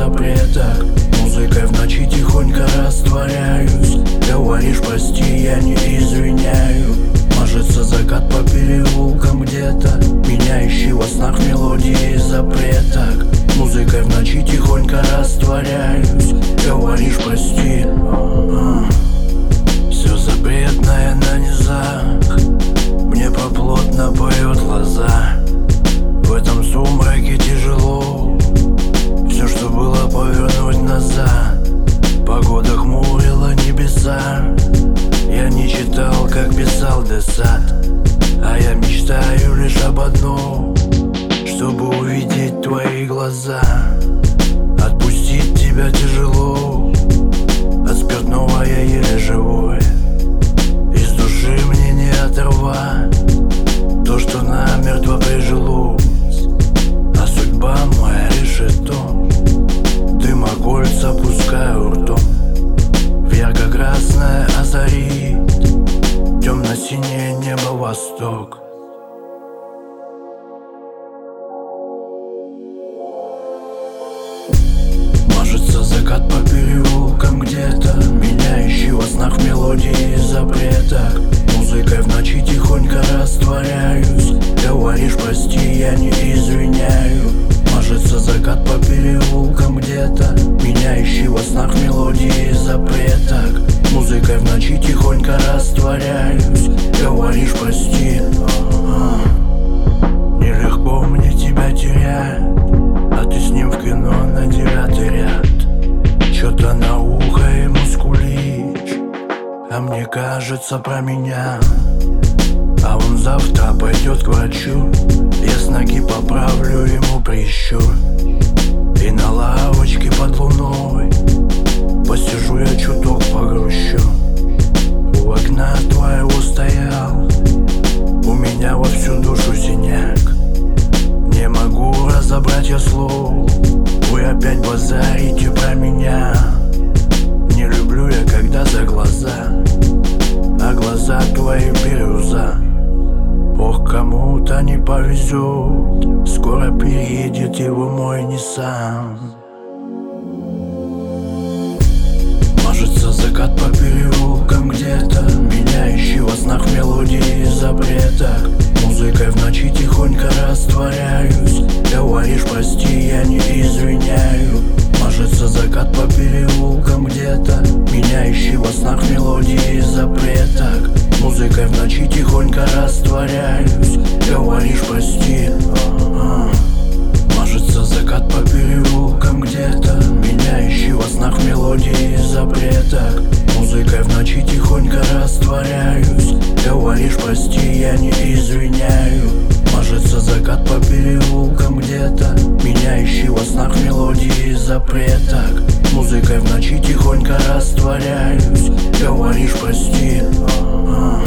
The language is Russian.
запретах. Музыкой в ночи тихонько растворяюсь. Говоришь прости, я не извиняю. Мажется закат по переулкам где-то. Меня ищи во снах мелодии запреток. Музыкой в ночи тихонько растворяюсь. Говоришь прости. Все запретное на низах. Мне поплотно поет глаза. В этом сумраке тяжело все, что было, повернуть назад. Погода хмурила небеса. Я не читал, как писал Десад. А я мечтаю лишь об одном, чтобы увидеть твои глаза. Отпустить тебя тяжело. От спиртного я еле живой. Из души мне не оторвать то, что намертво прижилось. А судьба моя решит то. Дыма кольца пускаю ртом. В ярко-красное озарит темно-синее небо восток. Мажется закат по переулкам где-то. Меня ищи во снах мелодии запреток. Музыкой в ночи тихонько растворяюсь. Говоришь прости, я не извиняю. Мажется закат по переулкам где-то. Меня ищи во снах мелодии запреток. Музыкой в ночи тихонько растворяюсь. Говоришь прости. Нелегко мне тебя терять, а ты с ним в кино на 9-й ряд. Чё-то на ухо ему скулишь, а мне кажется про меня. А он завтра пойдет к врачу. Я с ноги поправлю ему прищур. И на лавочке под луной посижу я чуток погрущу. У окна твоего стоял у меня во всю душу синяк. Не могу разобрать я слов. Вы опять базарите про меня. Не люблю я, когда за глаза, а глаза твои бирюза. Ох, кому-то не повезет. Скоро переедет его мой Ниссан. Мажется закат по переулкам где-то. Меня ищи во снах мелодии запреток. Музыкой в ночи тихонько растворяюсь. Говоришь прости, я не извиняю. Мажется закат по переулкам где-то. Меня ищи во снах мелодии запреток. Музыкой в ночи тихонько растворяюсь. Говоришь прости. Мажется закат по переулкам где-то. Меня ищи во снах мелодии запреток. Музыкой в ночи тихонько растворяюсь. Говоришь прости, я не извиняю. Мажется закат по переулкам где-то. Меня ищи во снах мелодии запреток. Музыкой в ночи тихонько растворяюсь. Говоришь прости.